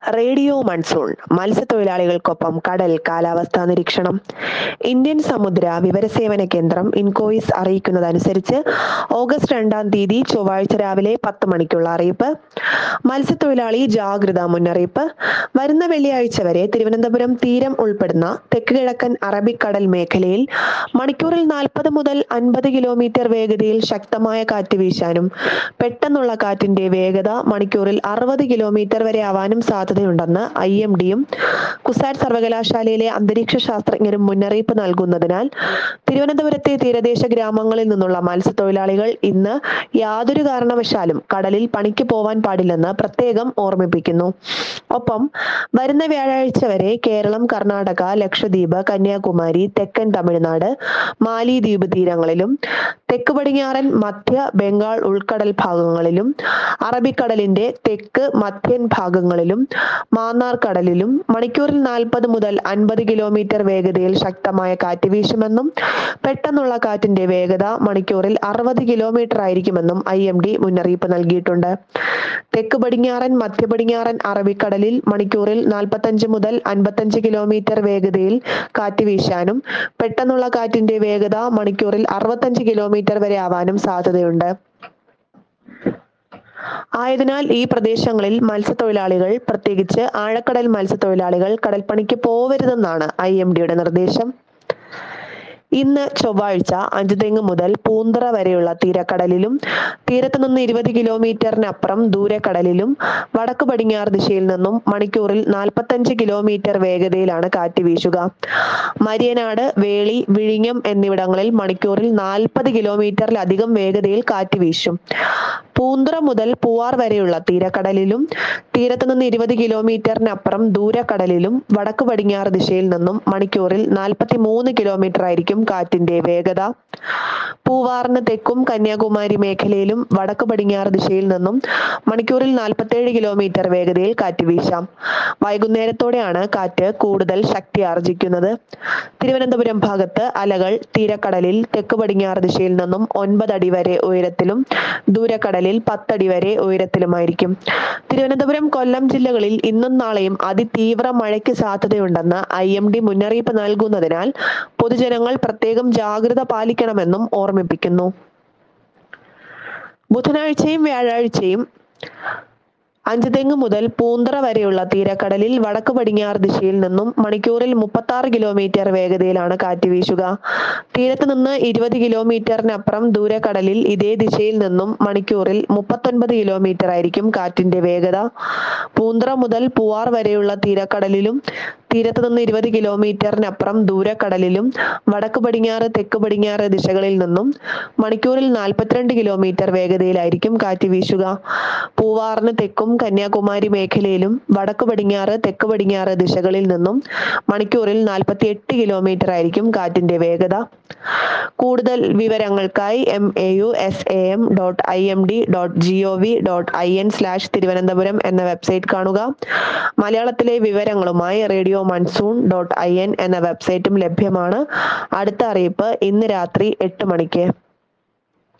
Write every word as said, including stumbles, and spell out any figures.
Radio monsoon മത്സ്യത്തൊഴിലാളികൾക്കൊപ്പം കടൽ കാലാവസ്ഥാ നിരീക്ഷണം. ഇന്ത്യൻ സമുദ്ര വിവരസേവന കേന്ദ്രം ഇൻകോയിസ് അറിയിക്കുന്നതനുസരിച്ച് ഓഗസ്റ്റ് രണ്ടാം തീയതി ചൊവ്വാഴ്ച രാവിലെ പത്ത് മണിക്കുള്ള അറിയിപ്പ്. മത്സ്യത്തൊഴിലാളി ജാഗ്രതാ മുന്നറിയിപ്പ്. വരുന്ന വെള്ളിയാഴ്ച വരെ തിരുവനന്തപുരം തീരം ഉൾപ്പെടുന്ന തെക്ക് കിഴക്കൻ അറബിക്കടൽ മേഖലയിൽ മണിക്കൂറിൽ നാൽപ്പത് മുതൽ അൻപത് കിലോമീറ്റർ വേഗതയിൽ ശക്തമായ കാറ്റ് വീശാനും പെട്ടെന്നുള്ള കാറ്റിന്റെ വേഗത മണിക്കൂറിൽ അറുപത് കിലോമീറ്റർ വരെ ആവാനും സാധ്യതയുണ്ടെന്ന് ഐ എം ഡിയും കുസാറ്റ് സർവകലാശാലയിലെ അന്തരീക്ഷ ശാസ്ത്രജ്ഞരും മുന്നറിയിപ്പ് നൽകുന്നതിനാൽ തിരുവനന്തപുരത്തെ തീരദേശ ഗ്രാമങ്ങളിൽ നിന്നുള്ള മത്സ്യത്തൊഴിലാളികൾ ഇന്ന് യാതൊരു കാരണവശാലും കടലിൽ പണിക്ക് പോവാൻ പാടില്ലെന്ന് പ്രത്യേകം ഓർമ്മിപ്പിക്കുന്നു. ഒപ്പം വരുന്ന വ്യാഴാഴ്ച വരെ കേരളം, കർണാടക, ലക്ഷദ്വീപ്, കന്യാകുമാരി, തെക്കൻ തമിഴ്നാട്, മാലിദ്വീപ് തീരങ്ങളിലും തെക്ക് പടിഞ്ഞാറൻ മധ്യ ബംഗാൾ ഉൾക്കടൽ ഭാഗങ്ങളിലും അറബിക്കടലിന്റെ തെക്ക് മധ്യൻ ഭാഗങ്ങളിലും മാന്നാർ കടലിലും മണിക്കൂറിൽ നാൽപ്പത് മുതൽ അൻപത് കിലോമീറ്റർ വേഗതയിൽ ശക്തമായ കാറ്റ് വീശുമെന്നും പെട്ടെന്നുള്ള കാറ്റിന്റെ വേഗത മണിക്കൂറിൽ അറുപത് കിലോമീറ്റർ ആയിരിക്കുമെന്നും ഐ എം ഡി മുന്നറിയിപ്പ് നൽകിയിട്ടുണ്ട്. തെക്ക് പടിഞ്ഞാറൻ മധ്യ പടിഞ്ഞാറൻ അറബിക്കടലിൽ മണിക്കൂറിൽ നാൽപ്പത്തഞ്ച് മുതൽ അൻപത്തഞ്ച് കിലോമീറ്റർ വേഗതയിൽ കാറ്റ് വീശാനും പെട്ടെന്നുള്ള കാറ്റിന്റെ വേഗത മണിക്കൂറിൽ അറുപത്തഞ്ച് കിലോമീറ്റർ വരെ ആവാനും സാധ്യതയുണ്ട്. ആയതിനാൽ ഈ പ്രദേശങ്ങളിൽ മത്സ്യത്തൊഴിലാളികൾ, പ്രത്യേകിച്ച് ആഴക്കടൽ മത്സ്യത്തൊഴിലാളികൾ കടൽപ്പണിക്ക് പോവരുതെന്നാണ് ഐ എം ഡിയുടെ നിർദ്ദേശം. ഇന്ന് ചൊവ്വാഴ്ച അഞ്ചുതെങ്ങ് മുതൽ പൂന്തറ വരെയുള്ള തീരക്കടലിലും തീരത്ത് നിന്ന് ഇരുപത് കിലോമീറ്ററിനപ്പുറം ദൂരക്കടലിലും വടക്ക് പടിഞ്ഞാറ് ദിശയിൽ നിന്നും മണിക്കൂറിൽ നാൽപ്പത്തഞ്ച് കിലോമീറ്റർ വേഗതയിലാണ് കാറ്റ് വീശുക. മരിയനാട്, വേളി, വിഴിഞ്ഞം എന്നിവിടങ്ങളിൽ മണിക്കൂറിൽ നാൽപ്പത് കിലോമീറ്ററിലധികം വേഗതയിൽ കാറ്റ് വീശും. പൂന്തറ മുതൽ പൂവാർ വരെയുള്ള തീരക്കടലിലും തീരത്ത് നിന്ന് ഇരുപത് കിലോമീറ്ററിനപ്പുറം ദൂരക്കടലിലും വടക്ക് പടിഞ്ഞാറ് ദിശയിൽ നിന്നും മണിക്കൂറിൽ നാൽപ്പത്തി മൂന്ന് കിലോമീറ്റർ ആയിരിക്കും കാറ്റിന്റെ വേഗത. പൂവാറിന് തെക്കും കന്യാകുമാരി മേഖലയിലും വടക്ക് പടിഞ്ഞാറ് ദിശയിൽ നിന്നും മണിക്കൂറിൽ നാൽപ്പത്തേഴ് കിലോമീറ്റർ വേഗതയിൽ കാറ്റ് വീശാം. വൈകുന്നേരത്തോടെയാണ് കാറ്റ് കൂടുതൽ ശക്തി ആർജിക്കുന്നത്. തിരുവനന്തപുരം ഭാഗത്ത് അലകൾ തീരക്കടലിൽ തെക്ക് പടിഞ്ഞാറ് ദിശയിൽ നിന്നും ഒൻപത് അടി വരെ ഉയരത്തിലും ദൂരക്കടലിൽ പത്തടി വരെ ഉയരത്തിലുമായിരിക്കും. തിരുവനന്തപുരം, കൊല്ലം ജില്ലകളിൽ ഇന്നും നാളെയും അതിതീവ്ര മഴയ്ക്ക് സാധ്യതയുണ്ടെന്ന് ഐ എം ഡി മുന്നറിയിപ്പ് നൽകുന്നതിനാൽ പൊതുജനങ്ങൾ പ്രത്യേകം ജാഗ്രത പാലിക്കണമെന്നും ഓർമ്മിപ്പിക്കുന്നു. ബുധനാഴ്ചയും വ്യാഴാഴ്ചയും അഞ്ചുതെങ്ങ് മുതൽ പൂന്തറ വരെയുള്ള തീരക്കടലിൽ വടക്ക് പടിഞ്ഞാറ് ദിശയിൽ നിന്നും മണിക്കൂറിൽ മുപ്പത്തി ആറ് കിലോമീറ്റർ വേഗതയിലാണ് കാറ്റ് വീശുക. തീരത്ത് നിന്ന് ഇരുപത് കിലോമീറ്ററിനപ്പുറം ദൂരക്കടലിൽ ഇതേ ദിശയിൽ നിന്നും മണിക്കൂറിൽ മുപ്പത്തൊൻപത് കിലോമീറ്റർ ആയിരിക്കും കാറ്റിന്റെ വേഗത. പൂന്തറ മുതൽ പൂവാർ വരെയുള്ള തീരക്കടലിലും തീരത്ത് നിന്ന് ഇരുപത് കിലോമീറ്ററിനപ്പുറം ദൂരക്കടലിലും വടക്ക് പടിഞ്ഞാറ്, തെക്ക് പടിഞ്ഞാറ് ദിശകളിൽ നിന്നും മണിക്കൂറിൽ നാൽപ്പത്തിരണ്ട് കിലോമീറ്റർ വേഗതയിലായിരിക്കും കാറ്റ് വീശുക. പൂവാറിന് തെക്കും കന്യാകുമാരി മേഖലയിലും വടക്ക് പടിഞ്ഞാറ്, തെക്ക് പടിഞ്ഞാറ് ദിശകളിൽ നിന്നും മണിക്കൂറിൽ നാൽപ്പത്തി എട്ട് കിലോമീറ്റർ ആയിരിക്കും കാറ്റിന്റെ വേഗത. കൂടുതൽ വിവരങ്ങൾക്കായി M A U S A M dot I M D dot G O V dot I N slash Thiruvananthapuram എന്ന വെബ്സൈറ്റ് കാണുക. മലയാളത്തിലെ വിവരങ്ങളുമായി radio monsoon dot I N എന്ന വെബ്സൈറ്റും ലഭ്യമാണ്. അടുത്ത അറിയിപ്പ് ഇന്ന് രാത്രി എട്ട് മണിക്ക്.